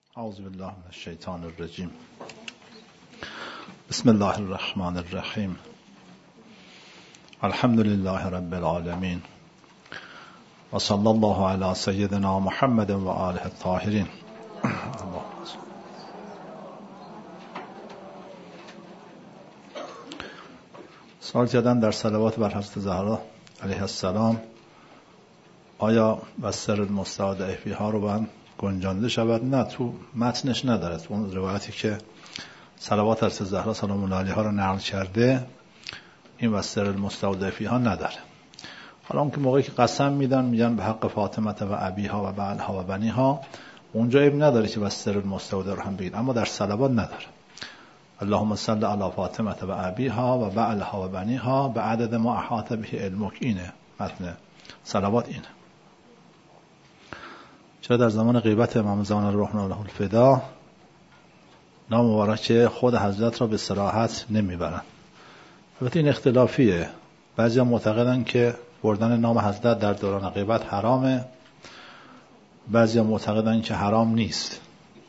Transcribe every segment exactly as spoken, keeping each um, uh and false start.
اعوذ بالله من الشیطان الرجیم. بسم الله الرحمن الرحیم. الحمد لله رب العالمین و صلی الله علی سیدنا محمد و آله الطاهرین. سوال کردن در صلوات بر حضرت زهرا علیه السلام آیا بستر المستودع فیها رو باید گنجانده شود؟ نه، تو متنش نداره. تو اون روایتی که صلوات حضرت زهرا سلام الله علیها رو نقل کرده این بستر المستودع فیها نداره. حالا اون که موقعی که قسم میدن میگن به حق فاطمه و ابیها و بعلها و بنیها، اونجا عیب نداره که بستر المستودع رو هم بگید، اما در صلوات نداره. اللهم صل علی فاطمه و ابیها و بعلها و بنیها به عدد ما احاط به علمک. اینه متن صلوات اینه. چرا در زمان غیبت امام زمان الرحمن له الفدا نام مبارک خود حضرت را به صراحت نمیبرن؟ البته این اختلافیه. بعضی معتقدن که بردن نام حضرت در دوران غیبت حرامه، بعضی معتقدن که حرام نیست.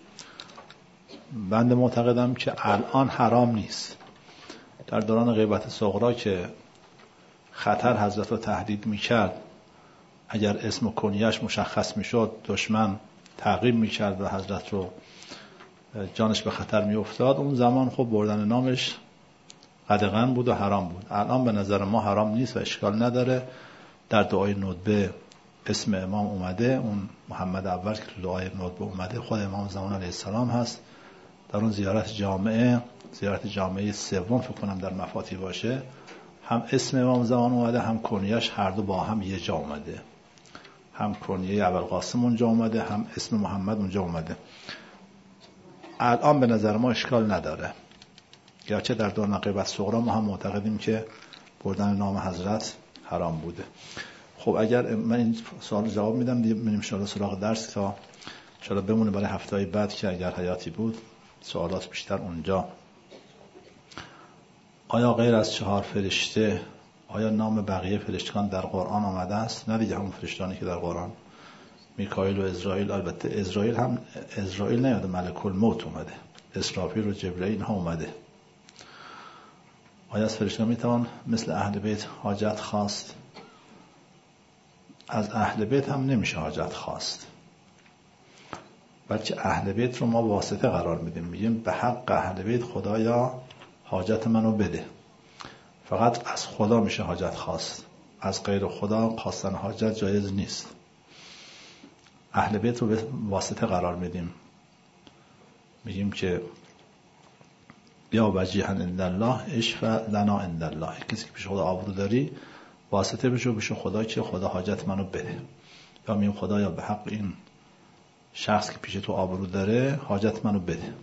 بنده معتقدم که الان حرام نیست. در دوران غیبت صغرا که خطر حضرت را تهدید میکرد، اگر اسم و کنیش مشخص میشد دشمن تعقیب میکرد و حضرت رو جانش به خطر میافتاد، اون زمان خب بردن نامش قدغن بود و حرام بود. الان به نظر ما حرام نیست و اشکال نداره. در دعای ندبه اسم امام اومده، اون محمد اول که تو دعای ندبه اومده خود امام زمان علیه السلام هست. در اون زیارت جامعه زیارت جامعه سوم فکر کنم در مفاتی باشه، هم اسم امام زمان اومده هم کنیش، هر دو با هم یه جا اومده. هم کنیه ابوالقاسم اونجا اومده، هم اسم محمد اونجا اومده. الان به نظر ما اشکال نداره، گرچه در دوران غیبت صغرا ما هم معتقدیم که بردن نام حضرت حرام بوده. خب اگر من این سوال جواب میدم دیگه بریم ان شاء الله سراغ درس تا ان شاء الله بمونه برای هفته‌های بعد که اگر حیاتی بود سوالات بیشتر اونجا. آیا غیر از چهار فرشته آیا نام بقیه فرشتگان در قرآن آمده است؟ نه دیگه، همون فرشتانی که در قرآن میکائیل و اسرائیل، البته اسرائیل هم اسرائیل نیاده، ملک الموت اومده، اسرافیل و جبرئیل ها اومده. آیا از فرشتگان میتوان مثل اهل بیت حاجت خواست؟ از اهل بیت هم نمیشه حاجت خواست، بلکه اهل بیت رو ما واسطه قرار میدیم، میگیم به حق اهل بیت خدایا حاجت منو بده. فقط از خدا میشه حاجت خواست، از غیر خدا خواستن حاجت جایز نیست. اهل بیت رو به واسطه قرار میدیم، میگیم که بیا وجیها عند الله اشفع لنا عند الله. کسی که پیش خدا آبرو داری واسطه بشو پیش خدا که خدا حاجت منو بده. یا میگیم خدایا به حق این شخص که پیش تو آبرو داره حاجت منو بده.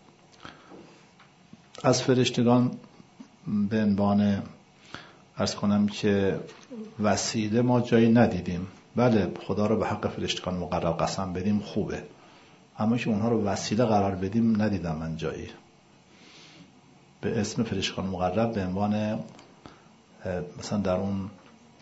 از فرشتگان به عنوان عرض کنم که وسیله ما جایی ندیدیم. بله خدا رو به حق فرشتگان مقرب قسم بدیم خوبه، اما که اونها رو وسیله قرار بدیم ندیدم من جایی. به اسم فرشتگان مقرب به عنوان مثلا در اون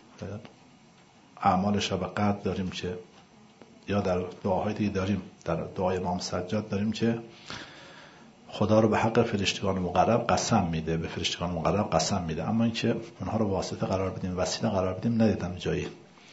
اعمال شب قدر داریم که، یا در دعاهای دیگه داریم، در دعای امام سجاد داریم که خدا رو به حق فرشتگان مقرب قسم میده، به فرشتگان مقرب قسم میده، اما اینکه اونها رو واسطه قرار بدیم، وسیله قرار بدیم ندیدم جایی.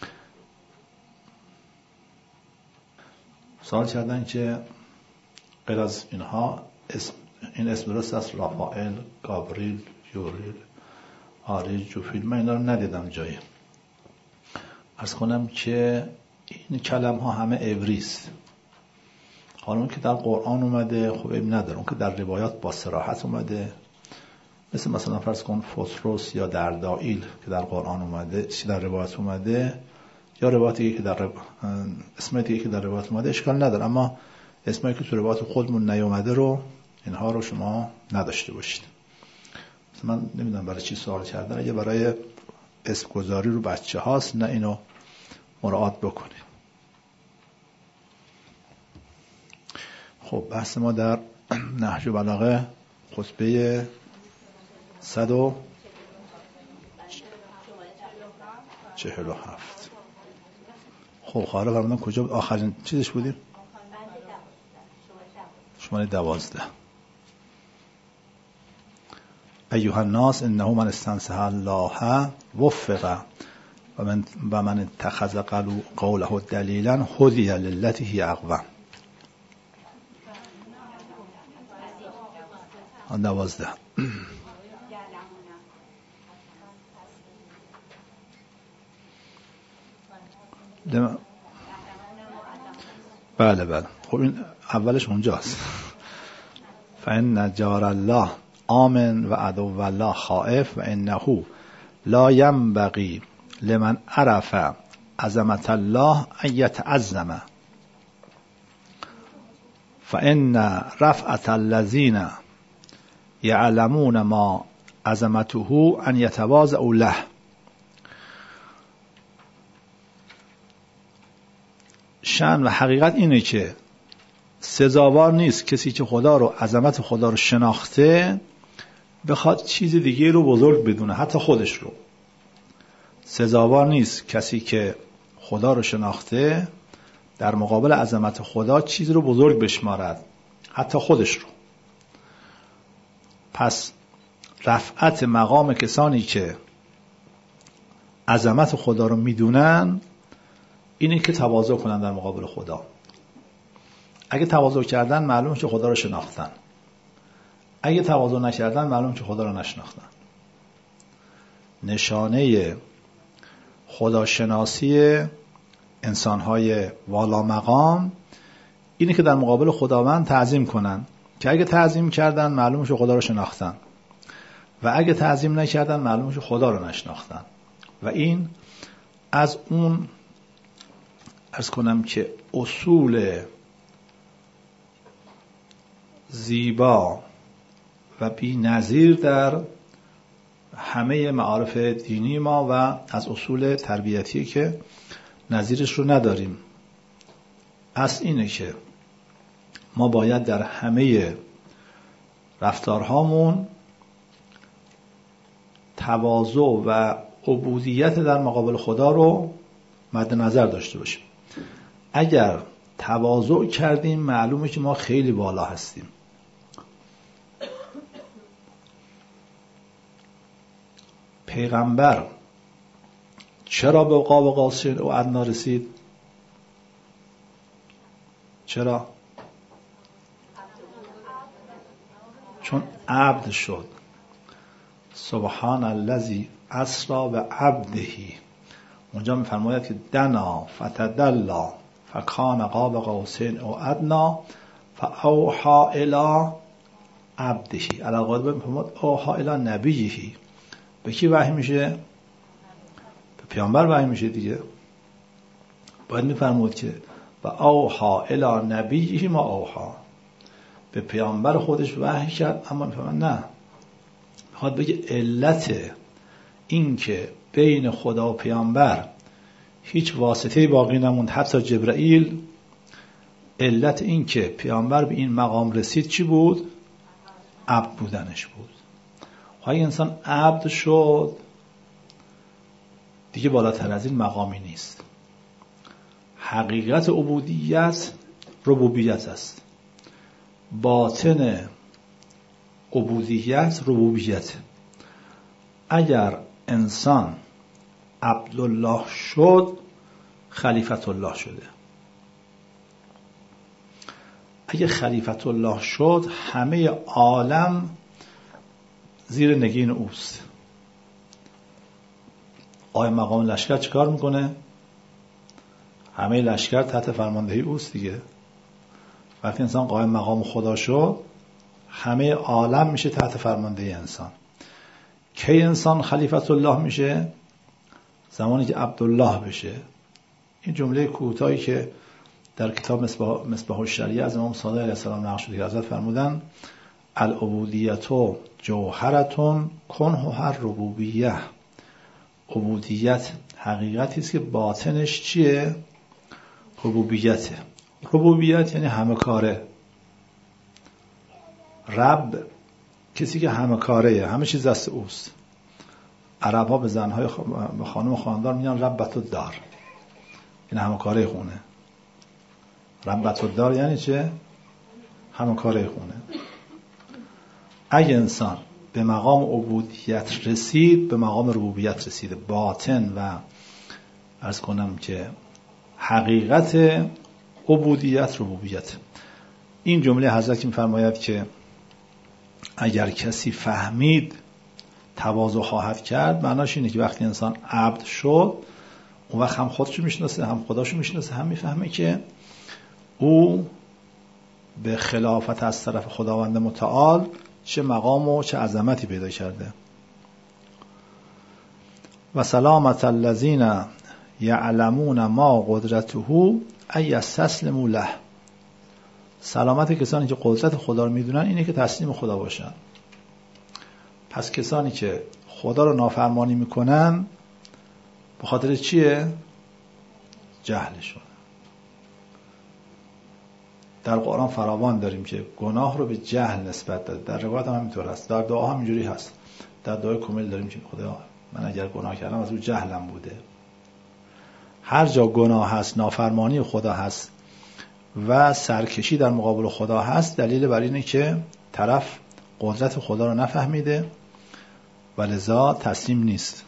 سوال کردن که غیر از اینها اسم این اسم درست است؟ رافائل، گابریل، یوریل، آریل، جوفیل، من اینا رو ندیدم جایی. عرض کنم که این کلم ها همه عبریست. حالا اون که در قرآن اومده خب این نداره، اون که در روایات با صراحت اومده، مثل مثلا فرض کن فطرس یا دردائیل که در قرآن اومده، چی در روایات اومده، یا روایاتی که در اسمایی که در روایات اومده اشکال نداره، اما اسمایی که تو روایات خودمون نیومده رو اینها رو شما نداشته باشید. مثلا من نمیدونم برای چی سوال کردن، اگه برای اسم گذاری رو بچه هاست نه اینو مراعات بکنید. خب بحث ما در نهج بلاغه خطبه صد و چهل و هفت. خب خواهر فرمودن کجا بود؟ آخرین چیزش بودیم؟ شماره دوازده. ایها الناس انه من استنصح الله وفق و من و من اتخذ قوله دلیلا هدی للتی هی اقوم. دوازده. بله بله خب این اولش اونجاست. فإن جار الله آمن و عدو الله خائف و انه لا ينبغي لمن عرف عظمت الله ان يتعظم فإن رفعت الذين يعلمون ما عظمته ان يتواضعوا له. شأن و حقیقت اینه که سزاوار نیست کسی که خدا رو عظمت خدا رو شناخته بخواد چیز دیگه رو بزرگ بدونه، حتی خودش رو. سزاوار نیست کسی که خدا رو شناخته در مقابل عظمت خدا چیز رو بزرگ بشمارد، حتی خودش رو. پس رفعت مقام کسانی که عظمت خدا رو میدونن اینه که تواضع کنن در مقابل خدا. اگه تواضع کردن معلومه که خدا رو شناختن، اگه تواضع نکردن معلومه که خدا رو نشناختن. نشانه خداشناسی انسانهای والا مقام اینه که در مقابل خداوند تعظیم کنن، که اگه تعظیم کردن معلومه که خدا رو شناختن و اگه تعظیم نکردن معلومه که خدا رو نشناختن. و این از اون عرض کنم که اصول زیبا و بی نظیر در همه معارف دینی ما و از اصول تربیتی که نظیرش رو نداریم. اصل اینه که ما باید در همه رفتارهامون تواضع و عبودیت در مقابل خدا رو مد نظر داشته باشیم. اگر تواضع کردیم معلومه که ما خیلی بالا هستیم. پیغمبر چرا به قاب قوسین و ادنی رسید؟ چرا؟ چون عبد شد. سبحان الذی اسری بعبده. اونجا میفرماید که دنا فتدلا فکان قاب قوسین او ادنا فاوحی الی عبده. علاوه بر میفرماید اوحی الی نبیه. به کی وحی میشه؟ به پیامبر وحی میشه دیگه. باید میفرماید که و اوحی الی نبیه ما اوحی. به پیامبر خودش وحی کرد، اما میفرماید نه، میخواد بگه علت این که بین خدا و پیامبر هیچ واسطه باقی نموند، حتی جبرائیل، علت این که پیامبر به این مقام رسید چی بود؟ عبد بودنش بود. اگه انسان عبد شد دیگه بالاتر از این مقامی نیست. حقیقت عبودیت ربوبیت است. باطن عبودیت ربوبیت. اگر انسان عبدالله شد خلیفت الله شده. اگه خلیفت الله شد همه عالم زیر نگین اوست. آیا مقام لشکر چیکار میکنه؟ همه لشکر تحت فرماندهی اوست دیگه. وقتی انسان قائم مقام خدا شد همه عالم میشه تحت فرماندهی انسان. کی انسان خلیفت الله میشه؟ زمانی که عبدالله بشه. این جمله کوتاهی که در کتاب مصباح, مصباح الشریعه از امام صادق علیه السلام نقل شده که حضرت فرمودن العبودیت جوهرتون کنها ربوبیه. عبودیت حقیقتی است که باطنش چیه؟ ربوبیته. ربوبیت یعنی همه کاره. رب کسی که همه کاره، همه چیز دست اوست. عرب ها به زنهای به خانم خاندار میگن ربت الدار، این همه کاره خونه. ربت الدار یعنی چه؟ همون کار خونه. اگه انسان به مقام عبودیت رسید، به مقام ربوبیت رسیده، باطن و عرض کنم که حقیقت عبودیت ربوبیت. این جمله حضرت می‌فرماید که اگر کسی فهمید تواضع خواهد کرد، معناش اینه که وقتی انسان عبد شد، اون وقت هم خودشو میشناسه، هم خداشو میشناسه، هم میفهمه که او به خلافت از طرف خداوند متعال چه مقام و چه عظمتی پیدا کرده. و سلامت الذین یعلمون ما قدرته ای یستسلموا له. سلامت کسانی که قدرت خدا رو میدونن اینه که تسلیم خدا باشن. پس کسانی که خدا رو نافرمانی میکنن به خاطر چیه؟ جهلشون. در قرآن فراوان داریم که گناه رو به جهل نسبت داده. در روایت هم همینطور هست، در دعا هم اینجوری هست. در دعای کمیل داریم که خدا من اگر گناه کردم از اون جهلم بوده. هر جا گناه هست، نافرمانی خدا هست و سرکشی در مقابل خدا هست، دلیل بر اینه که طرف قدرت خدا رو نفهمیده و لذا تسلیم نیست.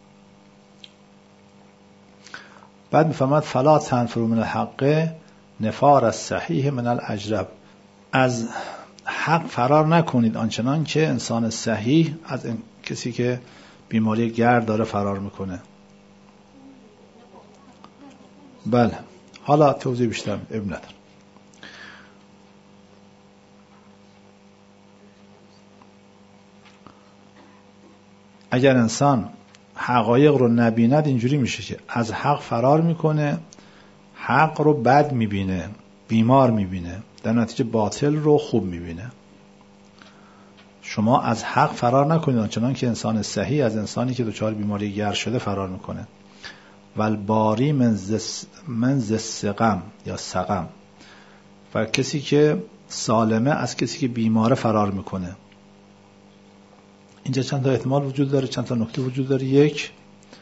بعد میفهمد فلا تنفروا من الحق نفار الصحیح من الاجرب. از حق فرار نکنید آنچنان که انسان صحیح از کسی که بیماری گرد داره فرار میکنه. بله، حالا توضیح بیشتر ابن نداره. اگر انسان حقایق رو نبیند اینجوری میشه که از حق فرار میکنه، حق رو بد میبینه، بیمار میبینه، در نتیجه باطل رو خوب میبینه. شما از حق فرار نکنید چنان که انسان صحیح از انسانی که دچار بیماری گرد شده فرار میکنه. والباری من ز من ز سقم یا سقم، و کسی که سالمه از کسی که بیماره فرار میکنه. اینجا چند تا احتمال وجود داره، چند تا نکته وجود داره. یک،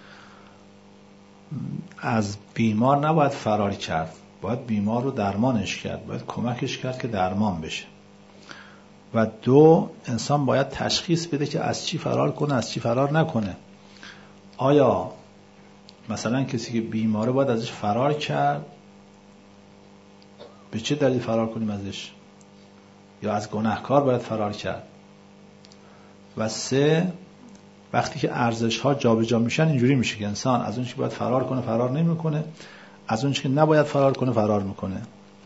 از بیمار نباید فرار کرد، باید بیمار رو درمانش کرد، باید کمکش کرد که درمان بشه. و دو، انسان باید تشخیص بده که از چی فرار کنه، از چی فرار نکنه. آیا مثلا کسی که بیماره باید ازش فرار کرد، به چه دلیل فرار کنیم ازش؟ یا از گناهکار باید فرار کرد؟ و سه، وقتی که ارزش ها جابجا میشن اینجوری میشه که انسان از اون چیزی که باید فرار کنه فرار نمیکنه، از اون چیزی که نباید فرار کنه فرار میکنه.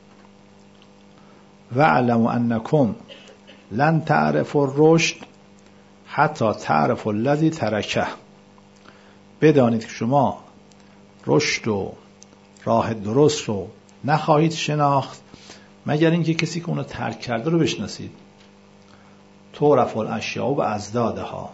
و علموا انکم لن تعرفوا الرشد حتی تعرفوا الذی ترکه. بدانید که شما رشد و راه درست رو نخواهید شناخت مگر اینکه کسی که اونو ترک کرده رو بشناسید. تعرف الاشیاء بازدادها.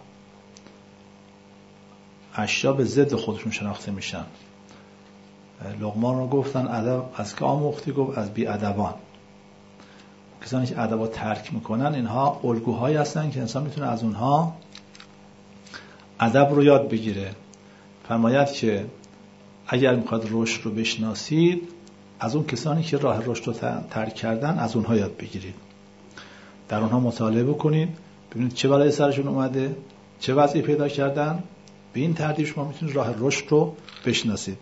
اشیا به ضد خودشون شناخته میشن. لقمان رو گفتن ادب از که آموختی؟ گفت از بی ادبان. کسانی که ادب رو ترک میکنن اینها الگوهایی هستن که انسان میتونه از اونها ادب رو یاد بگیره. فرماید که اگر میخواد رشد رو بشناسید از اون کسانی که راه رشد رو ترک کردن از اونها یاد بگیرید، در اونها مطالعه کنید، ببینید چه بلایی سرشون اومده، چه وضعی پیدا کردن. به این ترتیب شما میتونید راه رشد رو بشناسید.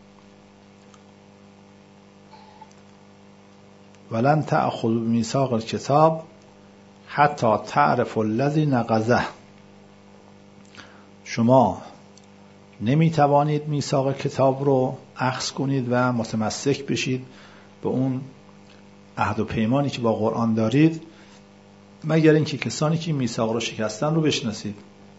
ولن تأخذوا بمیثاق الکتاب حتی تعرفوا الذی نقضه. شما نمیتوانید میثاق کتاب رو اخذ کنید و متمسک بشید به اون عهد و پیمانی که با قرآن دارید مگر اینکه کسانی که میثاق رو شکستن رو بشناسید.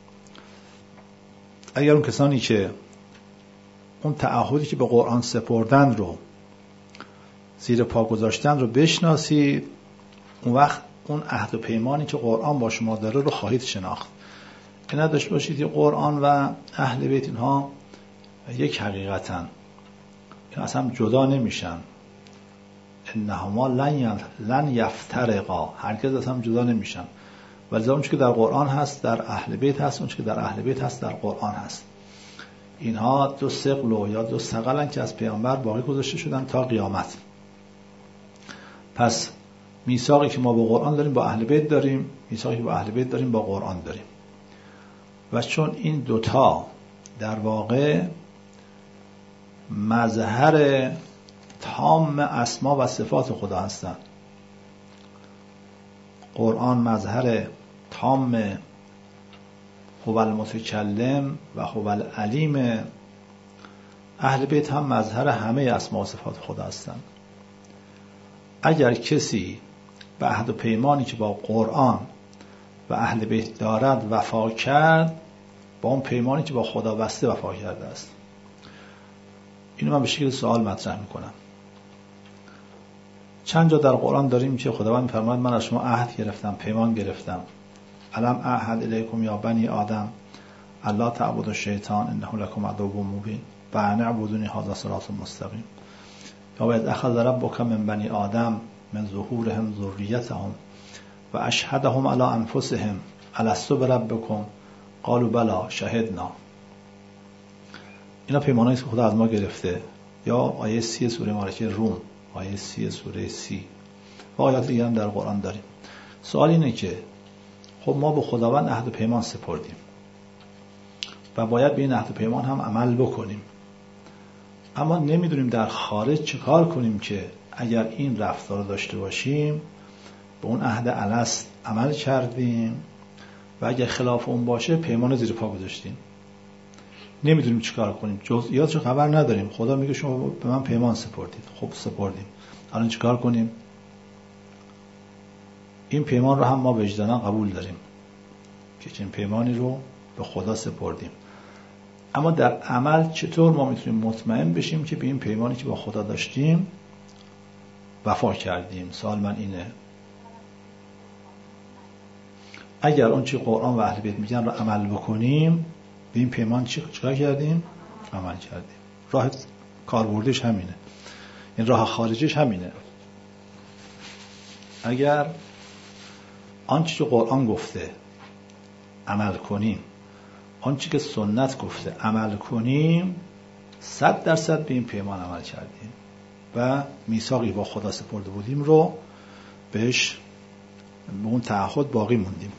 اگر اون کسانی که اون تعهدی که به قرآن سپردن رو زیر پا گذاشتن رو بشناسید، اون وقت اون عهد و پیمانی که قرآن با شما داره رو خواهید شناخت. که نداشت باشید که قرآن و اهل بیت اینها یک حقیقتن که اصلا جدا نمیشن. انهما لن یفترقا، هرگز اصلا جدا نمیشن. ولی اون چیزی که در قرآن هست در اهل بیت هست، اون چیزی که در اهل بیت هست در قرآن هست. اینها دو ثقل یا دو ثقلن که از پیامبر باقی گذاشته شدن تا قیامت. پس میثاقی که ما با قرآن داریم با اهل بیت داریم، میثاقی که با اهل بیت داریم با قرآن داریم. و چون این دوتا در واقع مظهر تام اسما و صفات خدا هستند، قرآن مظهر تام هو المتکلم و هو العلیم، اهل بیت هم مظهر همه اسما و صفات خدا هستند. اگر کسی به عهد و پیمانی که با قرآن و اهل بیت دارد وفا کرد، با اون پیمانی که با خدا بسته وفا کرده است. اینو من به شکل سوال مطرح میکنم. چند جا در قرآن داریم که خداوند می‌فرماید من از شما عهد گرفتم، پیمان گرفتم. الم اعهد الیکم یا بنی آدم الا تعبدوا الشیطان انه لکم عدو مبین و ان اعبدونی هذا صراط مستقیم. یا باید اخذ ربک من بنی آدم من ظهورهم ذریتهم و اشهدهم علی انفسهم الست بربکم قالوا بلی شهدنا. اینا پیمانایی که خدا از ما گرفته. یا آیه سی سوره مبارکه روم، آیه سی سوره سی و آیات دیگه هم در قرآن داریم. سوال اینه که خب ما به خداوند عهد و پیمان سپردیم و باید به این عهد و پیمان هم عمل بکنیم، اما نمیدونیم در خارج چه کار کنیم که اگر این رفتار رو داشته باشیم به اون عهد الست عمل کردیم و اگر خلاف اون باشه پیمان زیر پا گذاشتیم. نمیدونیم چی کار کنیم، جزئیاتش خبر نداریم. خدا میگه شما به من پیمان سپردید. خب سپردیم، الان چی کار کنیم؟ این پیمان رو هم ما وجدانا قبول داریم که چنین پیمانی رو به خدا سپردیم، اما در عمل چطور ما میتونیم مطمئن بشیم که به این پیمانی که با خدا داشتیم وفا کردیم؟ سوال من اینه. اگر اون چی قرآن و اهل بیت میگن رو عمل بکنیم، به این پیمان چی چیکار کردیم؟ عمل کردیم. راه کاربردش همینه، این راه خارجش همینه. اگر آنچه که قرآن گفته عمل کنیم، آنچه که سنت گفته عمل کنیم، صد درصد به این پیمان عمل کردیم و میثاقی با خدا سپرده بودیم رو بهش به اون تعهد باقی موندیم.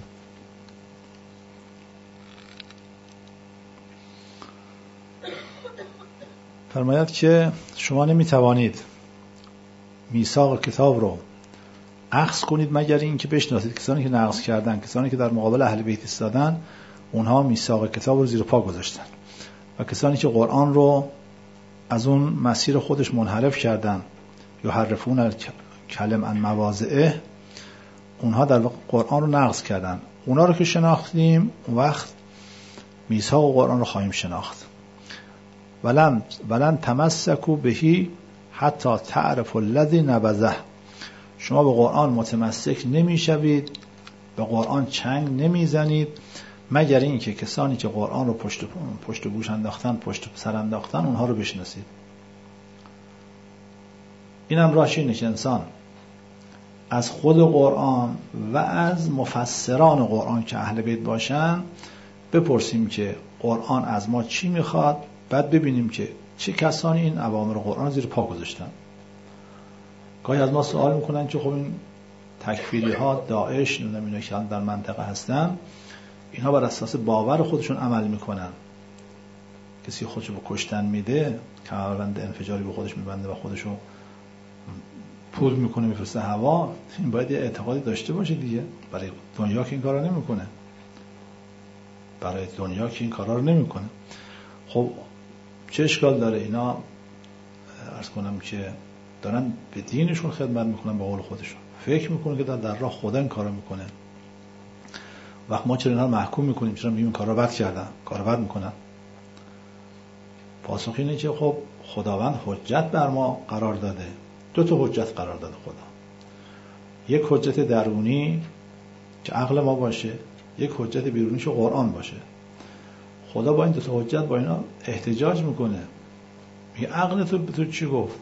فرماید که شما نمیتوانید میثاق کتاب رو اخذ کنید مگر این که بشناسید کسانی که نقض کردن، کسانی که در مقابل اهل بیت ایستادن، اونها میثاق کتاب رو زیر پا گذاشتن و کسانی که قرآن رو از اون مسیر خودش منحرف کردن، یحرفون الکلم عن مواضعه، اونها در واقع قرآن رو نقض کردن. اونا رو که شناختیم، اون وقت میثاق قرآن رو خواهیم شناخت. ولن ولن تمسکوا بهی حتی تعرفوا الذی نبذه. شما به قرآن متمسک نمیشوید، به قرآن چنگ نمیزنید مگر این که کسانی که قرآن رو پشت پشت گوش انداختن، پشت سر انداختن، اونها رو بشناسید. اینم راهش اینه که انسان از خود قرآن و از مفسران قرآن که اهل بیت باشن بپرسیم که قرآن از ما چی میخواد، بعد ببینیم که چه کسانی این اوامر قرآن زیر پا گذاشتن. گاهی از ما سوال میکنن که خب این تکفیری ها، داعش، نمیدونم اینا که در منطقه هستن، اینها بر اساس باور خودشون عمل میکنن. کسی خودشو به کشتن میده، کمربند انفجاری به خودش میبنده و خودشو پول میکنه میفرسته هوا، این باید یه اعتقادی داشته باشه دیگه. برای دنیا که این کارا نمیکنه، برای دنیا که این کارا رو نمیکنه. خب چه اشکال داره؟ اینا عرض کنم که دارن به دینشون خدمت میکنن، به قول خودشون فکر میکنن که در, در راه خدا این کارا میکنه. وقت ما چرا اینا رو محکوم میکنیم؟ چرا میگیم این کارا بد کردن، کارا بد میکنن؟ پاسخ اینه که خب خداوند حجت بر ما قرار داده. دو تا حجت قرار داده خدا. یک حجت درونی که عقل ما باشه، یک حجت بیرونی که قرآن باشه. خدا با این دو تا حجت با اینا احتجاج میکنه. میگه عقل تو به تو چی گفت؟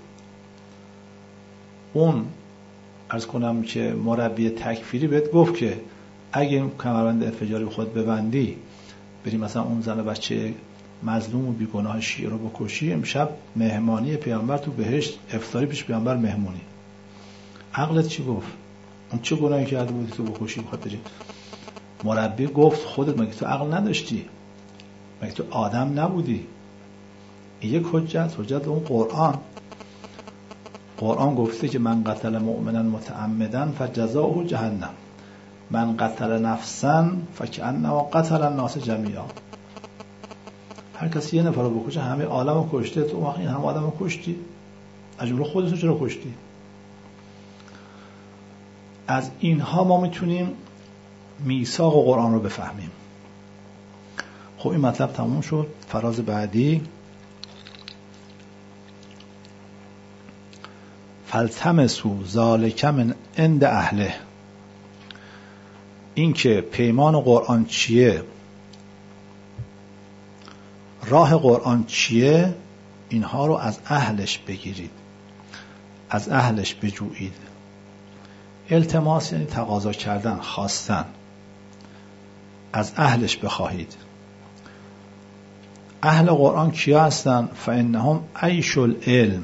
اون عرض کنم که مربی تکفیری بهت گفت که اگه این کمربند انفجاری به خود ببندی، بری مثلا اون زن و بچه مظلوم و بیگناه شیعه رو بکشی، امشب مهمانی پیامبر تو بهشت، افطاری پیش پیامبر مهمونی. عقلت چی گفت؟ اون چه گناهی کرده بودی تو بکشی بخاطر؟ مربی گفت خودت مگه تو عقل نداشتی؟ مگه تو آدم نبودی؟ یک حجت حجت اون قرآن. قرآن گفته که من قتل مؤمنا متعمدا فجزاؤه جهنم، من قتل نفسا فکأنما قتل الناس جمیعا. هر کسی یه نفر رو بکشه همه عالم رو کشته، تو واقعا همه آدم رو کشتی، از جمله خودت چرا کشتی؟ از اینها ما میتونیم میثاق قرآن رو بفهمیم. خب این مطلب تموم شد. فراز بعدی، فالتمسوا ذلک من عند اهله. این که پیمان قرآن چیه، راه قرآن چیه، اینها رو از اهلش بگیرید، از اهلش بجویید. التماس یعنی تقاضا کردن، خواستن. از اهلش بخواهید. اهل قرآن کیا هستن؟ فانهم عیش العلم.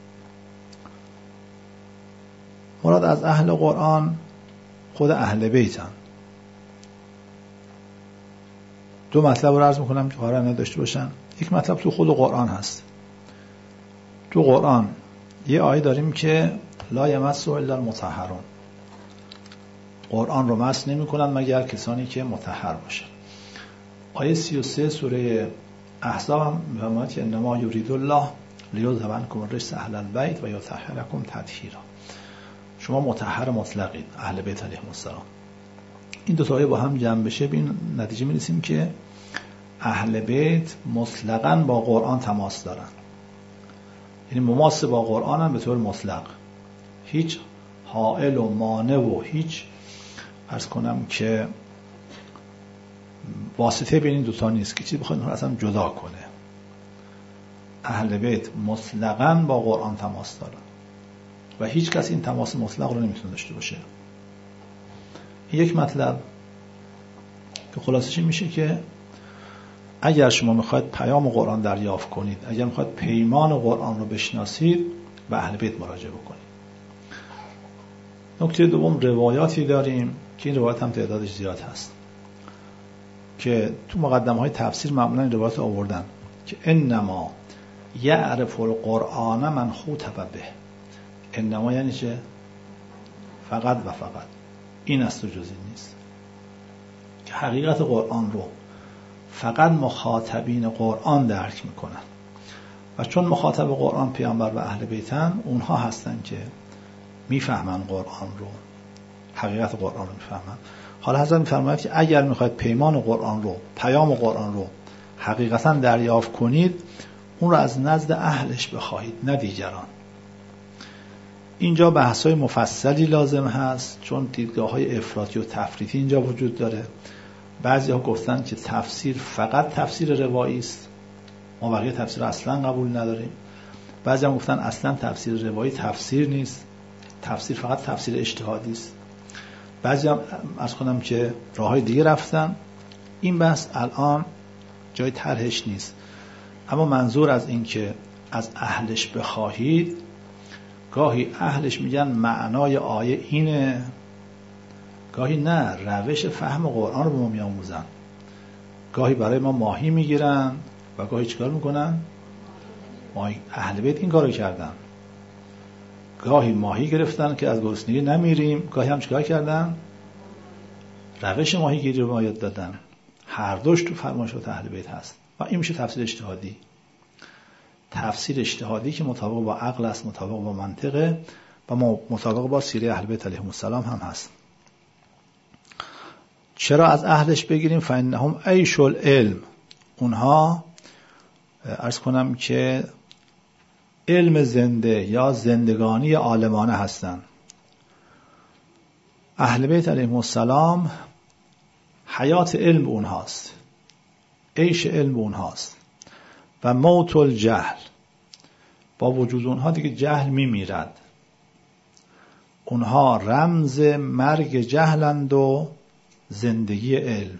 مراد از اهل قرآن خود اهل بیتن. دو مطلب رو عرض میکنم که قرار نداشته باشن. یک مطلب تو خود قرآن هست. تو قرآن یه آیه داریم که لا یمسه الا المطهرون، قرآن رو مس نمی کنن مگر کسانی که مطهر باشن. آیه سی و سه سوره احزاب هم میفرماید که انما یرید الله لیذهب عنکم الرجس اهل البیت و یطهرکم تطهیرا. شما مطهر مطلقید، اهل بیت علیهم السلام. این دو تا آیه با هم جمع بشه به این نتیجه میرسیم که اهل بیت مطلقاً با قرآن تماس دارن، یعنی مماس با قرآن هم به طور مطلق، هیچ حائل و مانع و هیچ عرض کنم که واسطه بین این دوتا نیست که چیزی بخواد اون اصلا جدا کنه. اهل بیت مطلقاً با قرآن تماس دارن و هیچ کس این تماس مطلق رو نمیتونه داشته باشه. یک مطلب که خلاصش میشه که اگر شما میخواید پیام قرآن دریافت کنید، اگر میخواید پیمان قرآن رو بشناسید، به اهل بیت مراجعه بکنید. نکته دوم، روایاتی داریم که این روایات هم تعدادش زیاد هست که تو مقدمه های تفسیر معمولا این روایات آوردن که انما یعرف القرآن من خوطب به. انما یعنی چه؟ فقط و فقط این است و جز این نیست. که حقیقت قرآن رو فقط مخاطبین قرآن درک میکنن و چون مخاطب قرآن پیامبر و اهل بیتن، اونها هستن که میفهمن قرآن رو، حقیقت قرآن رو میفهمن. حالا حضرت میفرماید که اگر میخواید پیمان قرآن رو، پیام قرآن رو حقیقتا دریافت کنید، اون رو از نزد اهلش بخواهید، نه دیگران. اینجا بحث‌های مفصلی لازم هست چون دیدگاه‌های افراطی و تفریطی اینجا وجود داره. بعضی‌ها گفتن که تفسیر فقط تفسیر روایی است، ما بقیه تفسیر اصلا قبول نداریم. بعضی‌ها گفتن اصلا تفسیر روایی تفسیر نیست، تفسیر فقط تفسیر اجتهادی است. بعضی‌ها عرض کنم که راه‌های دیگه رفتن. این بحث الان جای طرحش نیست، اما منظور از این که از اهلش بخواهید، گاهی اهلش میگن معنای آیه اینه، گاهی نه، روش فهم قرآن رو به ما میآموزن. گاهی برای ما ماهی میگیرن و گاهی چیکار میکنن؟ ماهی. اهل بیت این کارو کردن، گاهی ماهی گرفتن که از گرسنگی نمیریم، گاهی هم چیکار کردن؟ روش ماهی گیری رو ما یاد دادن. هر دوش تو فرمایشات اهل بیت هست و این میشه تفسیر اجتهادی. تفسیر اجتهادی که مطابق با عقل است، مطابق با منطقه و مطابق با سیره اهل بیت علیهم السلام هم هست. چرا از اهلش بگیریم؟ فانهم عیش العلم. اونها عرض کنم که علم زنده یا زندگانی عالمانه هستند. اهل بیت علیهم السلام حیات علم اونهاست، عیش علم اونهاست و موت الجهل. با وجود اونها دیگه جهل میمیرد. اونها رمز مرگ جهلند و زندگی علم.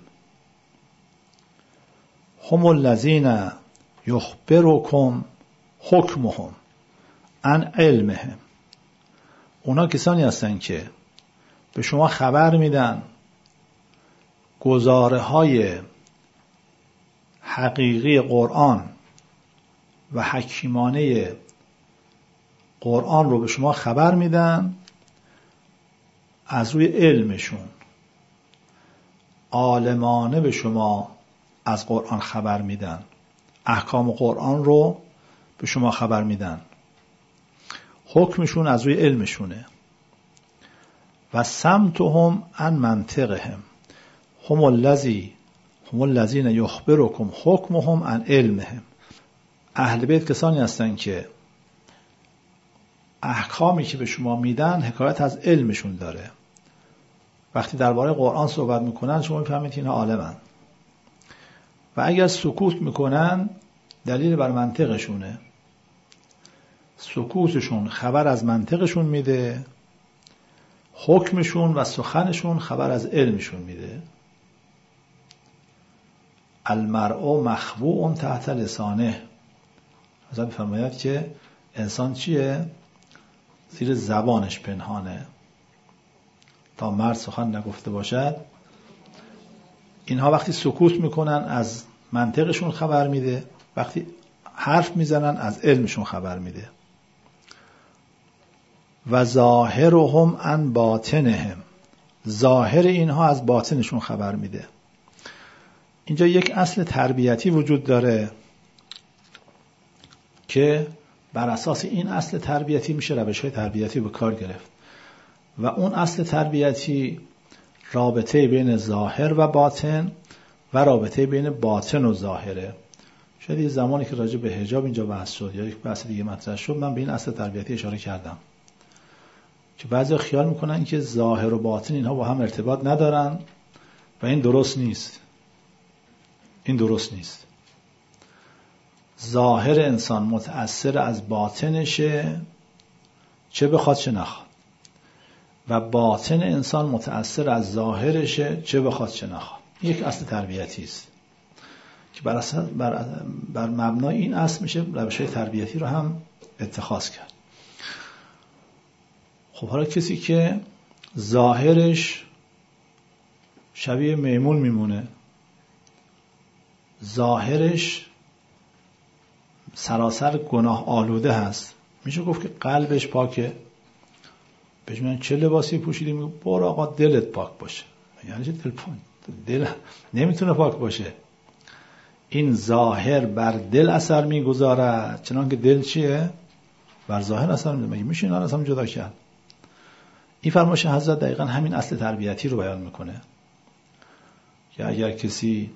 هم الذین یخبرکم حکمهم عن علمهم. اونا کسانی هستن که به شما خبر میدن گزاره های حقیقی قرآن و حکیمانه قرآن رو به شما خبر میدن از روی علمشون، عالمانه به شما از قرآن خبر میدن، احکام قرآن رو به شما خبر میدن، حکمشون از روی علمشونه. و سمتهم عن منطقهم هم الذی هم الذین یخبرکم حکمهم عن علمهم. اهل بیت کسانی هستن که احکامی که به شما میدن حکایت از علمشون داره. وقتی درباره قرآن صحبت میکنن شما میفهمید که اینا عالمن، و اگر سکوت میکنن دلیل بر منطقشونه. سکوتشون خبر از منطقشون میده، حکمشون و سخنشون خبر از علمشون میده. المرء مخبوء تحت لسانه. مثلا میفرماید که انسان چیه؟ زیر زبانش پنهانه تا مرد سخن نگفته باشد. اینها وقتی سکوت میکنن از منطقشون خبر میده، وقتی حرف میزنن از علمشون خبر میده. و ظاهرهم عن باطنهم، ظاهر اینها از باطنشون خبر میده. اینجا یک اصل تربیتی وجود داره که بر اساس این اصل تربیتی میشه روش‌های تربیتی به کار گرفت، و اون اصل تربیتی رابطه بین ظاهر و باطن و رابطه بین باطن و ظاهره. شاید یه زمانی که راجع به حجاب اینجا بحث شد یا یک بحث دیگه مطرح شد، من به این اصل تربیتی اشاره کردم که بعضی خیال میکنن که ظاهر و باطن اینها با هم ارتباط ندارن و این درست نیست. این درست نیست. ظاهر انسان متأثر از باطنشه، چه بخواد چه نخواد، و باطن انسان متأثر از ظاهرشه، چه بخواد چه نخواد. یک اصل تربیتی است که بر, بر, بر مبنای این اصل میشه روش‌های تربیتی رو هم اتخاذ کرد. خب حالا کسی که ظاهرش شبیه میمون میمونه، ظاهرش سراسر گناه آلوده هست، میشه گفت که قلبش پاکه؟ بهش میگن چه لباسی پوشیدی؟ میگه برو آقا دلت پاک باشه. یعنی چه دل پاک؟ دل نمیتونه پاک باشه. این ظاهر بر دل اثر میگذاره، چنان که دل چیه؟ بر ظاهر اثر میگذاره. مگه میشه اینا رو از هم جدا کرد؟ این فرمایش حضرت دقیقاً همین اصل تربیتی رو بیان میکنه که اگر کسی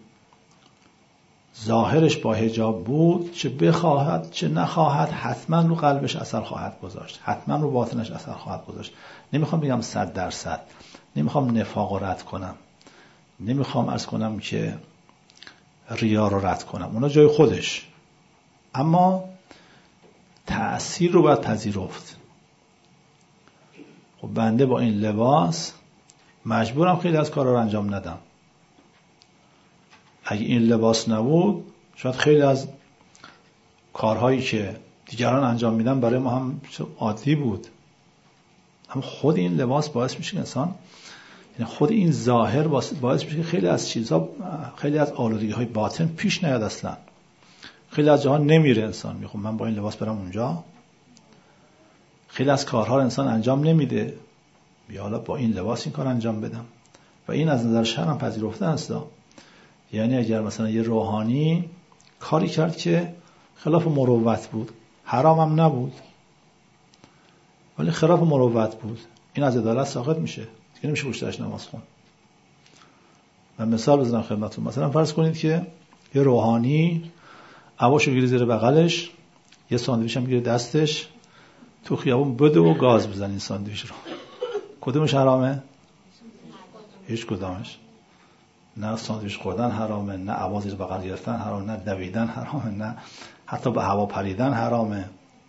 ظاهرش با حجاب بود، چه بخواهد چه نخواهد حتما رو قلبش اثر خواهد گذاشت، حتما رو باطنش اثر خواهد گذاشت. نمیخوام بگم صد درصد، نمیخوام نفاق رو رد کنم، نمیخوام عرض کنم که ریا رو رد کنم، اونا جای خودش، اما تأثیر رو باید پذیرفت. خب بنده با این لباس مجبورم خیلی از کارا رو انجام ندم. اگه این لباس نبود شاید خیلی از کارهایی که دیگران انجام میدن برای ما هم عادی بود. اما خود این لباس باعث میشه که انسان، یعنی خود این ظاهر باعث میشه که خیلی از چیزها، خیلی از آلودگی‌های باطن پیش نیاد اصلا. خیلی از جاها نمیره انسان، میگه من با این لباس برم اونجا. خیلی از کارها رو انسان انجام نمیده، بیا حالا با این لباس این کار انجام بدم. و این از نظر شرع هم پذیرفته است. یعنی اگر مثلا یه روحانی کاری کرد که خلاف مروت بود، حرام هم نبود ولی خلاف مروت بود، این از عدالت ساقط میشه، دیگه نمیشه پشتش نماز خون. من مثال بزنم خدمتتون. مثلا فرض کنید که یه روحانی عواشو گیره زیر بغلش، یه ساندویچ هم گیره دستش، تو خیابون بده و گاز بزن این ساندویچ رو. کدومش حرامه؟ هیچ کدامش. نه ساندویچ خوردن حرامه، نه عوض زیر بغل گرفتن حرامه، نه دویدن حرامه، نه حتی به هوا پریدن حرامه.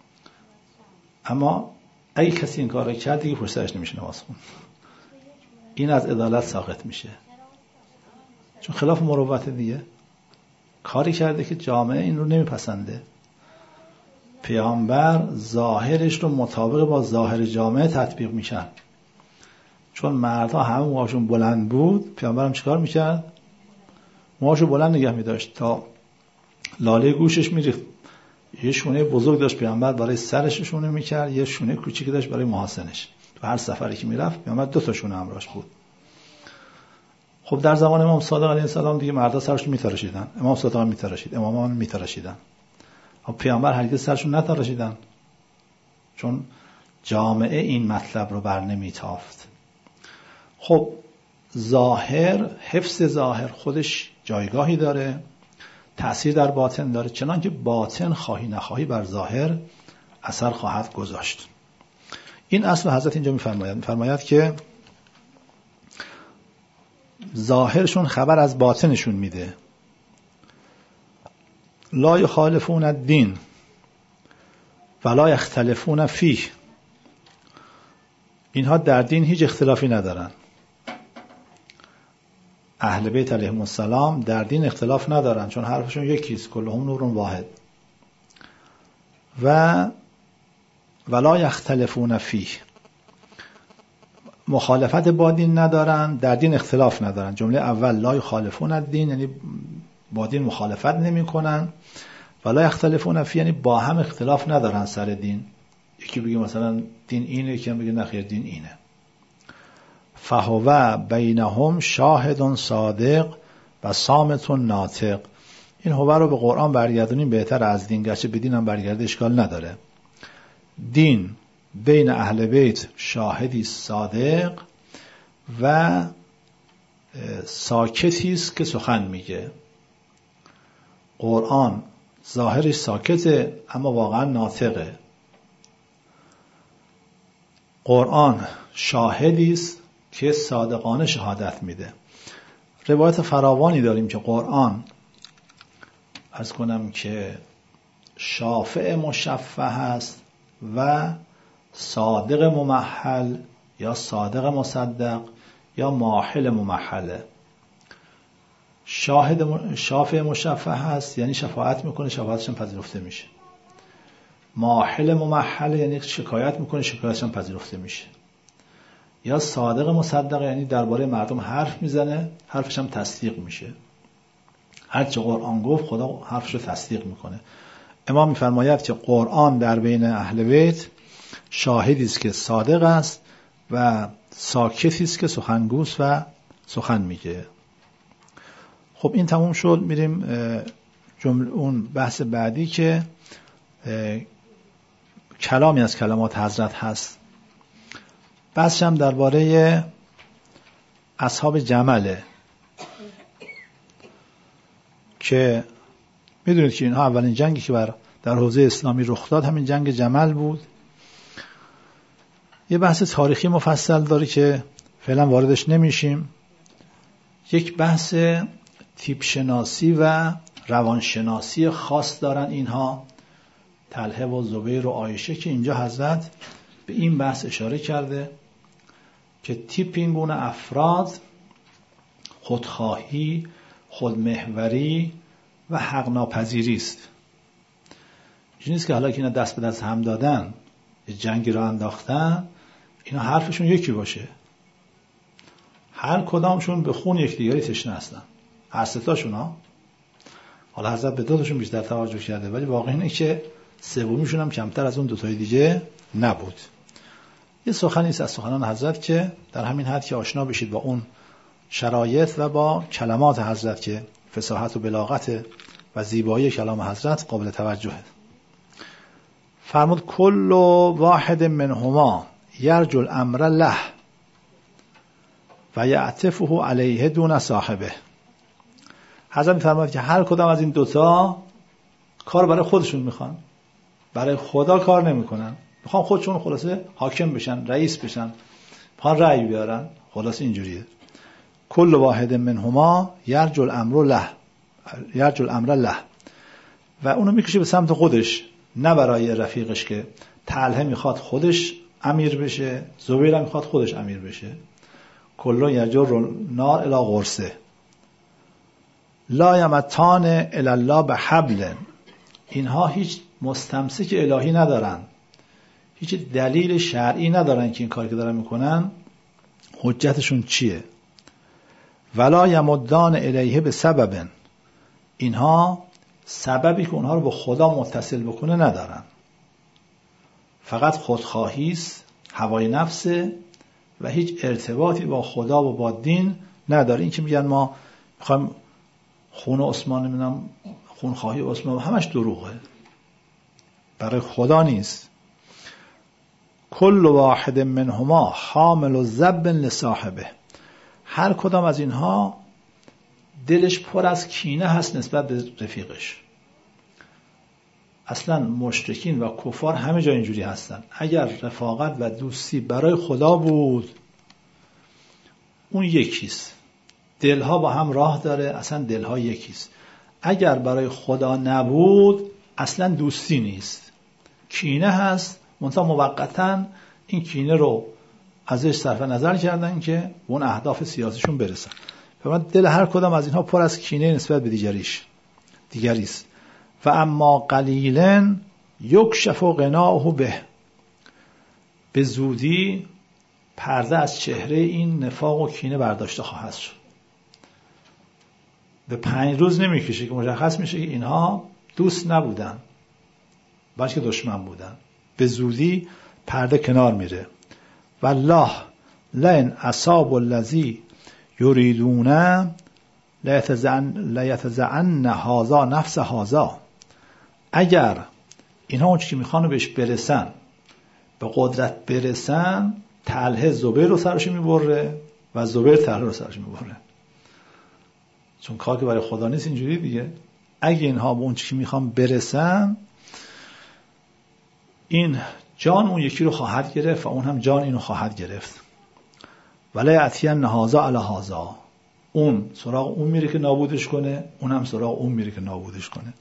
اما اگه کسی این کار رو کرد دیگه پشت سرش نمیشه نماز خوند. این از عدالت ساقط میشه، چون خلاف مروت دیگه کاری کرده که جامعه این رو نمیپسنده. پیامبر ظاهرش رو مطابق با ظاهر جامعه تطبیق میشن، چون مردها همه موهاشون بلند بود، پیامبرم چیکار میکرد؟ موهاشو بلند نگه میداشت تا لاله گوشش میریخت. یه شونه بزرگ داشت پیامبر برای سرش شونه میکرد، یه شونه کوچیکی داشت برای محاسنش. تو هر سفری که میرفت پیامبر دو تا شونه همراهش بود. خب در زمان امام صادق علیه السلام دیگه مردها سرشون میتراشیدن، امام صادق هم میتراشید، امامان میتراشیدن. خب پیامبر هرگز سرشون نتراشیدن، چون جامعه این مطلب رو بر نمیتافت. خب ظاهر، حفظ ظاهر خودش جایگاهی داره، تأثیر در باطن داره، چنانکه باطن خواهی نخواهی بر ظاهر اثر خواهد گذاشت. این اصل حضرت اینجا میفرماید میفرماید که ظاهرشون خبر از باطنشون میده. لا یخالفون الدین ولا یختلفون فیه. اینها در دین هیچ اختلافی ندارن. اهل بیت علیهم السلام در دین اختلاف ندارن، چون حرفشون یکیست، کلهم نور واحد. و ولا یختلفون فیه، مخالفت با دین ندارن، در دین اختلاف ندارن. جمله اول لا یخالفون الدین یعنی با دین مخالفت نمی کنن، ولا یختلفون فیه یعنی با هم اختلاف ندارن سر دین. یکی بگه مثلا دین اینه، یکی بگه نخیر دین اینه. فهو بینهم شاهد صادق و صامت ناطق. این هو رو به قرآن برگردونیم بهتر از دین، گرچه به دین هم برگرده اشکال نداره. دین بین اهل بیت شاهدی صادق و ساکتی است که سخن میگه. قرآن ظاهرش ساکته اما واقعا ناطقه. قرآن شاهدی است که صادقانه شهادت میده. روایت فراوانی داریم که قرآن عرض کنم که شافع مشفع است و صادق ممحل یا صادق مصدق یا ماحل ممحله. شاهد شافع مشفع هست یعنی شفاعت میکنه، شفاعتش هم پذیرفته میشه. ماحل ممحل یعنی شکایت میکنه، شکایتش هم پذیرفته میشه. یا صادق مصدق یعنی درباره مردم حرف میزنه، حرفش هم تصدیق میشه. هرچه قرآن گفت خدا حرفش رو تصدیق میکنه. امام میفرماید که قرآن در بین اهل بیت شاهدی است که صادق است و ساکتی است که سخنگوست و سخن میگه. خب این تموم شد. میریم جمله اون بحث بعدی که کلامی از کلمات حضرت هست. بحثش هم درباره اصحاب جمله که میدونید که اینها اولین جنگی که بر در حوزه اسلامی رخ داد همین جنگ جمل بود. یه بحث تاریخی مفصل داره که فعلا واردش نمیشیم. یک بحث تیپ شناسی و روانشناسی خاص دارن اینها، طلحه و زبیر و عایشه، که اینجا حضرت به این بحث اشاره کرده که تیپ این گونه افراد خودخواهی، خودمحوری و حق ناپذیری است. این نیست که حالا که اینا دست به دست هم دادن یه جنگی را انداختن اینا حرفشون یکی باشه. هر کدامشون به خون یکدیگری تشنه هستن، هر سه تاشون ها. حالا حضرت به دو تاشون بیشتر توجه کرده، ولی واقعا اینه که سومیشون هم کمتر از اون دو تای دیگه نبود. یه سخنی است از سخنان حضرت که در همین حد که آشنا بشید با اون شرایط و با کلمات حضرت که فصاحت و بلاغت و زیبایی کلام حضرت قابل توجهه. فرمود کل واحد منهما یرجو الامر له و یعطفه علیه دون صاحبه. حضرت می‌فرماید که هر کدام از این دوتا کار برای خودشون میخوان، برای خدا کار نمیکنن. میخوان خودشون خلاصه حاکم بشن، رئیس بشن، میخوان رأی بیارن. خلاصه اینجوریه. کل واحد منهما یرجو الامر له یرجو الامر له و اونو میکشه به سمت خودش، نه برای رفیقش که طلحه میخواد خودش امیر بشه، زبیر هم میخواد خودش امیر بشه. کلون یجر نار الی غرسه لا یمتان الی الله بحبل. اینها هیچ مستمسک الهی ندارن، هیچ دلیل شرعی ندارن که این کاری که دارن میکنن حجتشون چیه؟ ولا یمدان الیه به سبب، اینها سببی که اونها رو به خدا متصل بکنه ندارن، فقط خودخواهی است، هوای نفسه و هیچ ارتباطی با خدا و با دین نداره. این که میگن ما میخوایم خون عثمان، نمیدونم خونخواهی عثمان، همش دروغه، برای خدا نیست. کل واحد منهما حامل الذب لصاحبه، هر کدام از اینها دلش پر از کینه هست نسبت به رفیقش. اصلا مشرکین و کفار همه جا اینجوری هستن. اگر رفاقت و دوستی برای خدا بود اون یکیست، دلها با هم راه داره، اصلا دلها یکیست. اگر برای خدا نبود اصلا دوستی نیست، کینه هست، منتها موقتاً این کینه رو ازش صرف نظر کردن که اون اهداف سیاسیشون برسن. فرمان دل هر کدام از اینها پر از کینه نسبت به دیگریش دیگریست. و اما قلیلن یکشف غناؤه به، به زودی پرده از چهره این نفاق و کینه برداشته خواهد شد. به پنج روز نمیکشه که مشخص میشه که اینها دوست نبودن بلکه دشمن بودن. به زودی پرده کنار میره. والله لئن اصاب الذی یریدون لیتزعن هذا نفس هذا، اگر اینها اون چیزی که میخوان بهش برسن، به قدرت برسن، طلحه زبیر رو سرش میبره و زبیر طلحه رو سرش میبره، چون کار که برای خدا نیست. اینجوری دیگه اگه اینها به اون چیزی که میخوان برسن، این جان اون یکی رو خواهد گرفت و اون هم جان اینو خواهد گرفت. ولی اتین هذا علی هذا، اون سراغ اون میره که نابودش کنه، اون هم سراغ اون میره که نابودش کنه.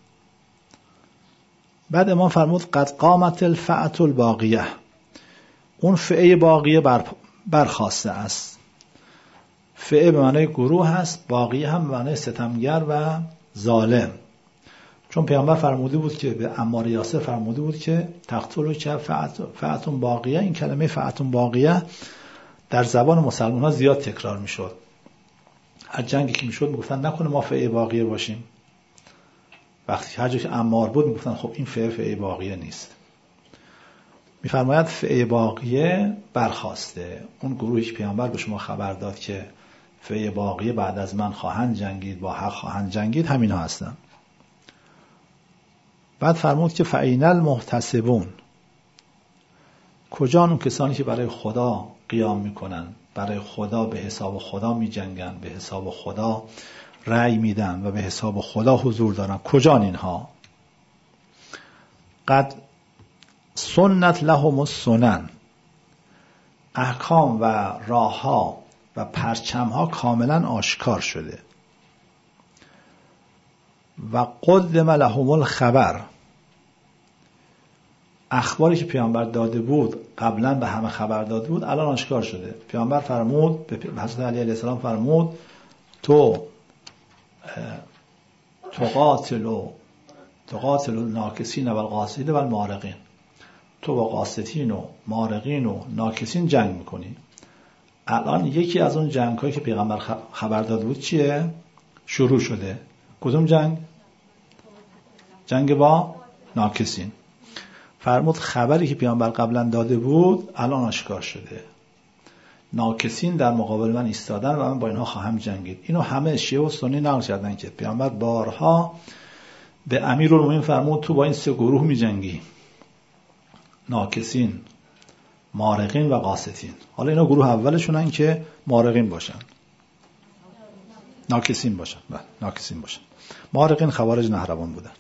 بعد امام فرمود قد قامت الفئة الباقیه، اون فئه باقیه بر برخاسته است. فئه به معنای گروه هست، باقیه هم به معنای ستمگر و ظالم. چون پیامبر فرموده بود که به عمار یاسر فرموده بود که تقتلوا که فئة باقیه، این کلمه فئة باقیه در زبان مسلمان ها زیاد تکرار میشد. هر جنگی که میشد میگفتن نکنه ما فئه باقیه باشیم. وقتی هر جا که عمار بود میگفتن خب این فئه فئه باقیه نیست. میفرماید فئه باقیه برخاسته، اون گروهی که پیامبر به شما خبر داد که فئه باقیه بعد از من خواهند جنگید، با حق خواهند جنگید، همین ها هستن. بعد فرمود که فاین المحتسبون، کجا اون کسانی که برای خدا قیام میکنن، برای خدا به حساب خدا میجنگن، به حساب خدا رأی میدن و به حساب خدا حضور دارن، کجا اینها؟ قد سنت لهم السنن، احکام و راهها و پرچمها کاملا آشکار شده. و قدم لهم الخبر، اخباری که پیامبر داده بود قبلا به همه خبر داده بود الان آشکار شده. پیامبر فرمود، به حضرت علی علیه السلام فرمود تو تقاتل و تقاتل الناکسین و القاسدین و المارقین، تو با قاسدین و مارقین و ناکسین جنگ میکنی. الان یکی از اون جنگ هایی که پیغمبر خبر داده بود چیه؟ شروع شده. کدوم جنگ؟ جنگ با ناکسین. فرمود خبری که پیامبر قبلا داده بود الان آشکار شده. ناکسین در مقابل من ایستادن و من با اینها خواهم جنگید. اینو همه شیعه و سنی نقل کردن که پیامبر بارها به امیرالمومنین فرمود تو با این سه گروه می جنگی، ناکسین، مارقین و قاسطین. حالا اینا گروه اولشونن که مارقین باشن، ناکسین باشن، بله ناکسین باشن. مارقین خوارج نهروان بودن.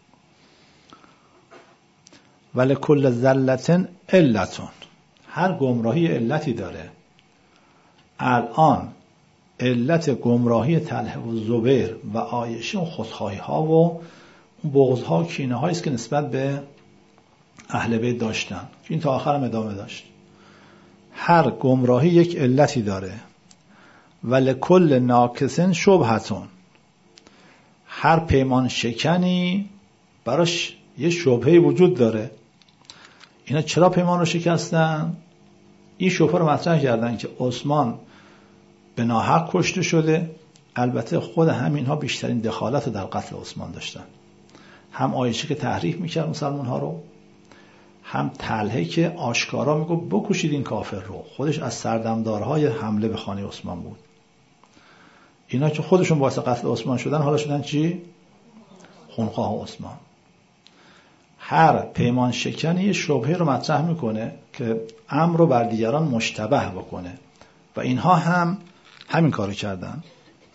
ولی کل ذلتن علتون، هر گمراهی علتی داره. الان علت گمراهی طلحه و زبیر و عایشه و خودخواهی ها و بغض ها و کینه هایی است که نسبت به اهل بیت داشتن. این تا آخر هم ادامه داشت. هر گمراهی یک علتی داره. ولی کل ناکسن شبهتون، هر پیمان شکنی براش یه شبهه وجود داره. اینا چرا پیمان رو شکستن؟ این شبهه رو مطرح کردن که عثمان به ناحق کشته شده. البته خود همینها بیشترین دخالت رو در قتل عثمان داشتن، هم عایشه که تحریف میکرد مسلمان ها رو، هم طلحه که آشکارا میگه بکشید این کافر رو، خودش از سردمدارهای حمله به خانه عثمان بود. اینا که خودشون باعث قتل عثمان شدن حالا شدن چی؟ خونخواه عثمان. هر پیمان شکنی شبهه رو مطرح میکنه که امر رو بر دیگران مشتبه بکنه و اینها هم همین کارو کردن.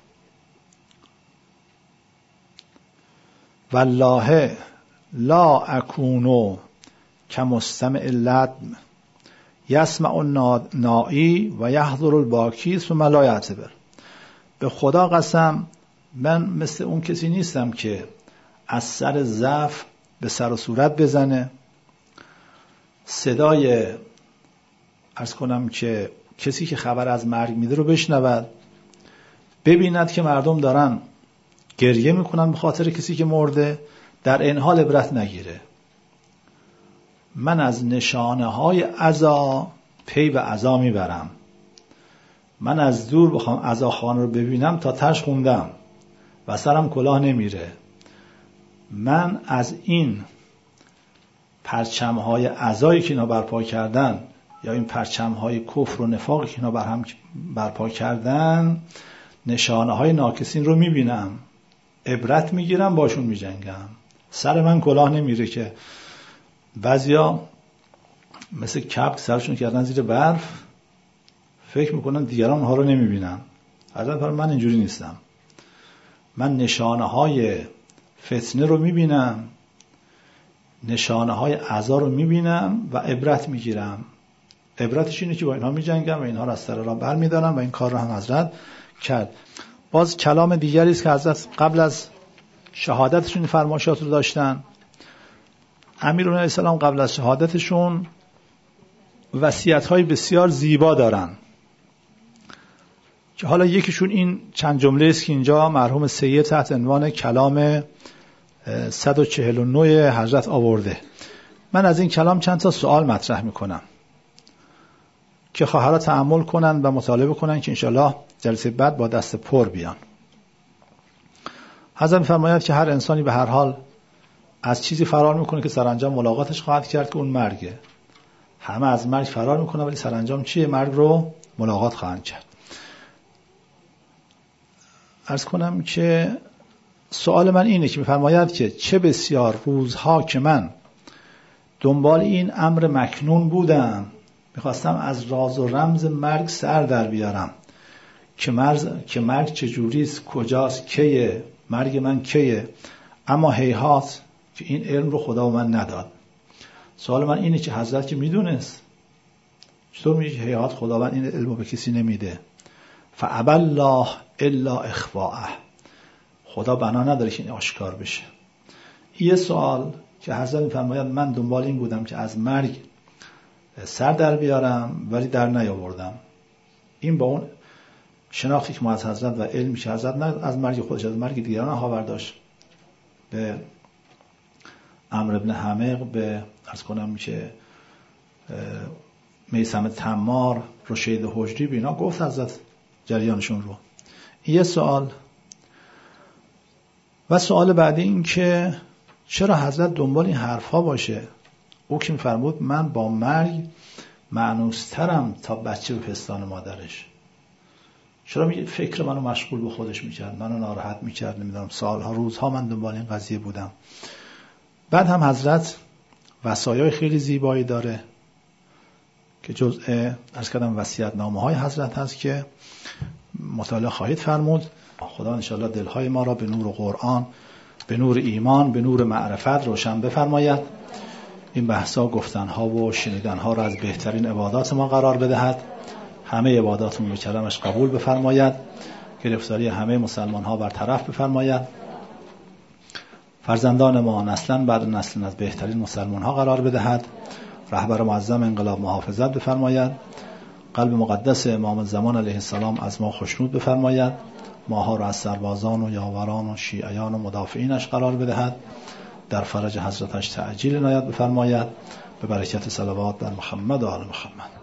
والله لا اکونو کمستمع اللدم یسمع النائی و یحضر الباکی ثم لا یعتبر. به خدا قسم من مثل اون کسی نیستم که از سر ضعف به سر و صورت بزنه، صدای عرض کنم که کسی که خبر از مرگ میده رو بشنود، ببیند که مردم دارن گریه میکنن به خاطر کسی که مرده، در این حال عبرت نگیره. من از نشانه های عزا پی به عزا میبرم. من از دور بخوام عزاخوان رو ببینم تا تش خوندم و سرم کلاه نمیره. من از این پرچم‌های عزایی که اینا برپا کردن یا این پرچم‌های کفر و نفاقی که اینا بر هم برپا کردن، نشانه‌های ناکسین رو میبینم، عبرت میگیرم، باشون میجنگم. سر من کلاه نمیره که بعضیا مثل کبک سرشون کردن زیر برف، فکر میکنن دیگران اونها رو نمیبینن. حضرت فرمود من اینجوری نیستم. من نشانه‌های فتنه رو میبینم، نشانه‌های عزا رو میبینم و عبرت میگیرم. عبرتش اینه که با اینها میجنگم و اینها رو از سر راه برمیدارم و این کار رو هم حضرت کرد. باز کلام دیگری است که حضرت قبل از شهادتشون فرمایشات رو داشتن. امیرالمومنین علیه السلام قبل از شهادتشون وصیت‌های بسیار زیبا دارن که حالا یکیشون این چند جمله است که اینجا مرحوم سید تحت عنوان کلام صد و چهل و نه حضرت آورده. من از این کلام چند تا سوال مطرح میکنم که خواهرها تأمل کنن و مطالعه کنن که انشالله جلسه بعد با دست پر بیان. حضرت می‌فرماید که هر انسانی به هر حال از چیزی فرار میکنه که سرانجام ملاقاتش خواهد کرد که اون مرگه. همه از مرگ فرار میکنه ولی سرانجام چیه؟ مرگ رو ملاقات خواهند کرد. عرض کنم که سوال من اینه که می‌فرماید که چه بسیار روزها که من دنبال این امر مکنون بودم، میخواستم از راز و رمز مرگ سر در بیارم که مرز که مرگ چجوریست، کجاست، کیه، مرگ من کیه، اما هیهات که این علم رو خدا به من نداد. سوال من اینه که حضرت که میدونست، چطور میگه هیهات خداوند این علم رو به کسی نمیده؟ فابى الله الا اخفاءه، خدا بنا نداره که این آشکار بشه. یه سوال که حضرت میفرماید من دنبال این بودم که از مرگ سر در بیارم ولی در نیاوردم. این با اون شناختی که ما از حضرت و علمی که حضرت نه از مرگ خودش از مرگ دیگران ها برداشت، به عمرو ابن حمیق، به عرض کنم که میثم تمار، رشید حجری، بینا گفت حضرت جریانشون رو. یه سوال. و سوال بعدی این که چرا حضرت دنبال این حرفا باشه؟ او که می‌فرمود من با مرگ مأنوس‌ترم تا بچه به پستان مادرش. چرا می فکر منو مشغول به خودش میکرد، منو ناراحت میکرد؟ نمیدونم، سالها روزها من دنبال این قضیه بودم. بعد هم حضرت وصایای خیلی زیبایی داره که جزء عرض کردم وصیت‌نامه‌های حضرت هست که مطالعه خواهید فرمود. خدا انشاءالله دلهای ما را به نور قرآن، به نور ایمان، به نور معرفت روشن بفرماید. این بحثا، گفتنها و شنیدنها را از بهترین عبادات ما قرار بدهد. همه عباداتمون به کرمش قبول بفرماید. گرفتاری همه مسلمان ها برطرف بفرماید. فرزندان ما نسلا بعد نسل از بهترین مسلمان ها قرار بدهد. رهبر معظم انقلاب محافظت بفرماید. قلب مقدس امام زمان علیه السلام از ما خوشنود بفرماید. ماها را از سربازان و یاوران و شیعیان و مدافعینش قرار بدهد. در فرج حضرتش تعجیل عنایت بفرماید. به برکت صلوات بر محمد و آل محمد.